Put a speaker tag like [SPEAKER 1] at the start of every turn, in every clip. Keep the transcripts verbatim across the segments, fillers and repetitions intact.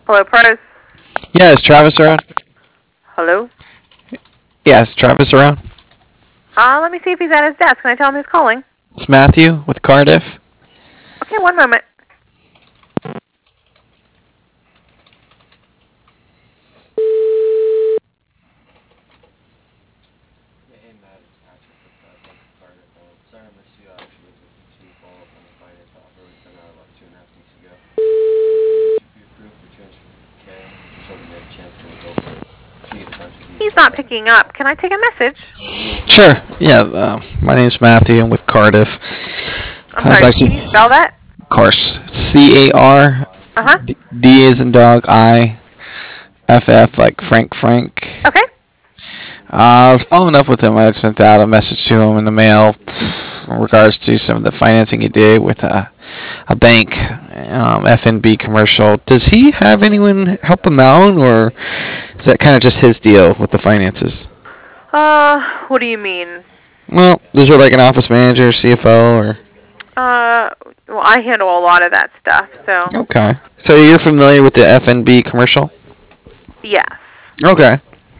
[SPEAKER 1] Hello, Pros.
[SPEAKER 2] Yeah, is Travis around?
[SPEAKER 1] Hello?
[SPEAKER 2] Yeah, is Travis around?
[SPEAKER 1] Uh, let me see if he's at his desk. Can I tell him who's calling?
[SPEAKER 2] It's Matthew with Cardiff.
[SPEAKER 1] Okay, one moment. He's not picking up. Can I take a message?
[SPEAKER 2] Sure. Yeah, uh, my name's Matthew. I'm with Cardiff.
[SPEAKER 1] I'm
[SPEAKER 2] I was
[SPEAKER 1] sorry,
[SPEAKER 2] actually,
[SPEAKER 1] can you spell that?
[SPEAKER 2] of course, C A R
[SPEAKER 1] Uh-huh.
[SPEAKER 2] D, D is in dog, I, F F like Frank Frank.
[SPEAKER 1] Okay.
[SPEAKER 2] Uh, I was following up with him. I had sent out a message to him in the mail in regards to some of the financing he did with a, a bank, um, F N B commercial. Does he have anyone help him out, or is that kind of just his deal with the finances?
[SPEAKER 1] Uh, what do you mean?
[SPEAKER 2] Well, is there like an office manager, C F O, or?
[SPEAKER 1] Uh, well, I handle a lot of that stuff, so.
[SPEAKER 2] Okay. So you're familiar with the F N B commercial?
[SPEAKER 1] Yes.
[SPEAKER 2] Okay.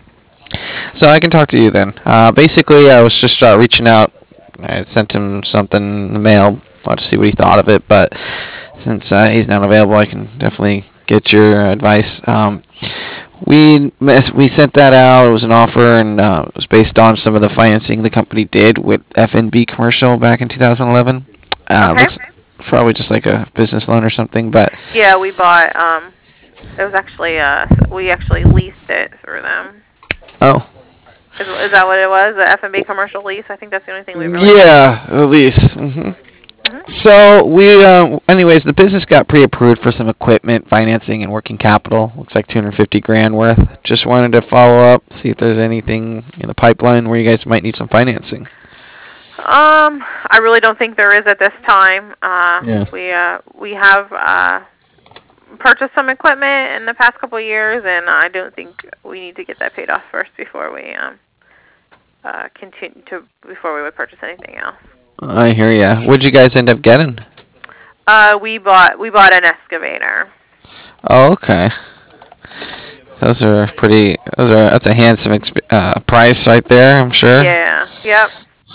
[SPEAKER 2] So I can talk to you then. Uh, basically, I was just uh, reaching out. I sent him something in the mail. Wanted to see what he thought of it, but since uh, he's not available, I can definitely get your advice. Um, we we sent that out. It was an offer, and uh, it was based on some of the financing the company did with F N B commercial back in two thousand eleven. Uh,
[SPEAKER 1] Okay.
[SPEAKER 2] Looks probably just like a business loan or something, but
[SPEAKER 1] Yeah, we bought, um, it was actually, uh, we actually leased it through them.
[SPEAKER 2] oh.
[SPEAKER 1] Is, is that what it was? The F and B commercial lease? I think that's the only thing we really
[SPEAKER 2] Yeah, at least. hmm
[SPEAKER 1] Mhm.
[SPEAKER 2] So we, uh, anyways, the business got pre-approved for some equipment, financing, and working capital. Looks like two hundred fifty grand worth. Just wanted to follow up, see if there's anything in the pipeline where you guys might need some financing.
[SPEAKER 1] Um, I really don't think there is at this time. Uh,
[SPEAKER 2] Yeah.
[SPEAKER 1] we uh, we have uh, purchased some equipment in the past couple of years, and I don't think we need to get that paid off first before we um, uh, continue to before we would purchase anything else.
[SPEAKER 2] I hear ya. What'd you guys end up getting?
[SPEAKER 1] Uh, we bought we bought an excavator.
[SPEAKER 2] Oh, okay. Those are pretty. Those are. That's a handsome exp- uh, price right there. I'm sure.
[SPEAKER 1] Yeah. Yep.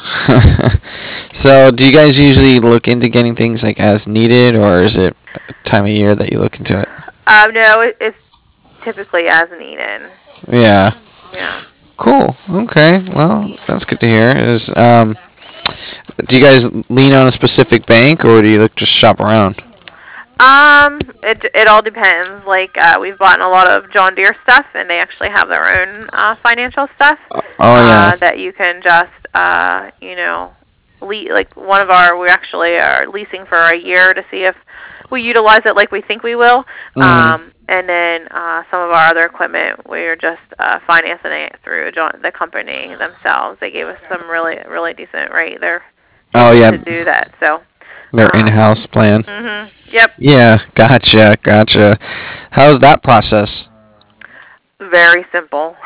[SPEAKER 2] So, do you guys usually look into getting things like as needed, or is it a time of year that you look into it?
[SPEAKER 1] Uh, no, it, it's typically as needed.
[SPEAKER 2] Yeah.
[SPEAKER 1] Yeah.
[SPEAKER 2] Cool. Okay. Well, that's good to hear. Is um, do you guys lean on a specific bank, or do you look just shop around?
[SPEAKER 1] Um, it it all depends. Like, uh, we've bought a lot of John Deere stuff, and they actually have their own uh, financial stuff.
[SPEAKER 2] Oh yeah.
[SPEAKER 1] Uh, that you can just, uh, you know, le- like one of our, we actually are leasing for a year to see if we utilize it like we think we will.
[SPEAKER 2] Mhm.
[SPEAKER 1] Um, and then uh, some of our other equipment, we're just uh, financing it through John, the company themselves. They gave us some really, really decent rate there
[SPEAKER 2] Oh yeah.
[SPEAKER 1] to do that. So.
[SPEAKER 2] Their
[SPEAKER 1] um,
[SPEAKER 2] in-house plan.
[SPEAKER 1] Mhm. Yep.
[SPEAKER 2] Yeah. Gotcha. Gotcha. How's that process?
[SPEAKER 1] Very simple.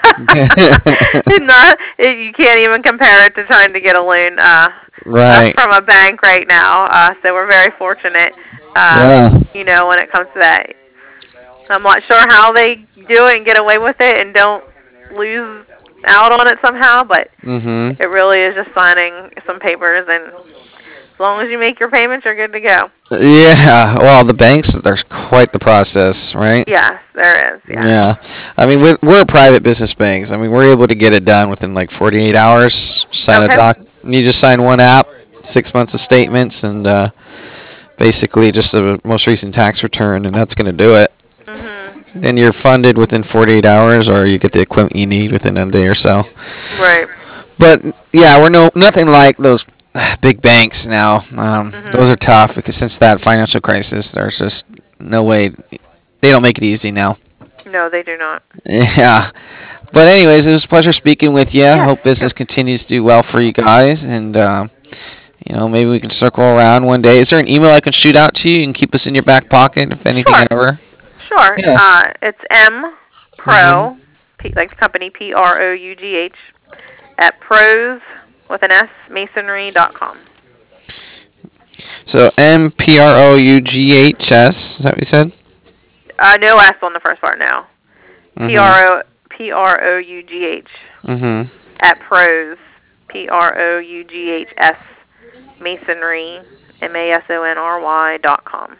[SPEAKER 1] Not, it, you can't even compare it to trying to get a loan uh,
[SPEAKER 2] Right.
[SPEAKER 1] uh, from a bank right now. Uh, so we're very fortunate, uh,
[SPEAKER 2] Yeah.
[SPEAKER 1] you know, when it comes to that. I'm not sure how they do it and get away with it and don't lose out on it somehow, but
[SPEAKER 2] Mhm.
[SPEAKER 1] it really is just signing some papers, and as long as you make your payments, you're good to go.
[SPEAKER 2] Yeah. Well, the banks, there's quite the process, right?
[SPEAKER 1] Yes, there is. Yeah.
[SPEAKER 2] Yeah. I mean, we're, we're a private business bank. I mean, we're able to get it done within like forty-eight hours. Sign
[SPEAKER 1] Okay.
[SPEAKER 2] a doc. You just sign one app, six months of statements, and uh, basically just the most recent tax return, and that's going to do it.
[SPEAKER 1] Mhm.
[SPEAKER 2] And you're funded within forty-eight hours, or you get the equipment you need within a day or so.
[SPEAKER 1] Right.
[SPEAKER 2] But yeah, we're no nothing like those big banks now. Um,
[SPEAKER 1] Mhm.
[SPEAKER 2] those are tough because since that financial crisis, there's just no way. They don't make it easy now.
[SPEAKER 1] No, they do not.
[SPEAKER 2] Yeah. But anyways, it was a pleasure speaking with you.
[SPEAKER 1] Yes,
[SPEAKER 2] Hope business
[SPEAKER 1] sure.
[SPEAKER 2] continues to do well for you guys, and um, you know maybe we can circle around one day. Is there an email I can shoot out to you? You can keep us in your back pocket if anything
[SPEAKER 1] Sure.
[SPEAKER 2] ever.
[SPEAKER 1] Sure.
[SPEAKER 2] Yeah.
[SPEAKER 1] Uh, it's M Pro,
[SPEAKER 2] Mhm.
[SPEAKER 1] P, like the company P R O U G H, at pros with an S masonry dot com.
[SPEAKER 2] So M P R O U G H S. Is that what you said?
[SPEAKER 1] Uh, no S on the first part. No.
[SPEAKER 2] Mhm.
[SPEAKER 1] P R O P R O U G H
[SPEAKER 2] Mhm.
[SPEAKER 1] at pros P R O U G H S masonry M A S O N R Y dot com.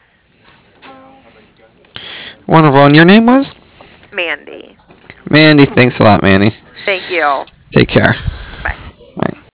[SPEAKER 2] Wonderful. And your name was?
[SPEAKER 1] Mandy.
[SPEAKER 2] Mandy. Thanks a lot, Mandy.
[SPEAKER 1] Thank you.
[SPEAKER 2] Take care.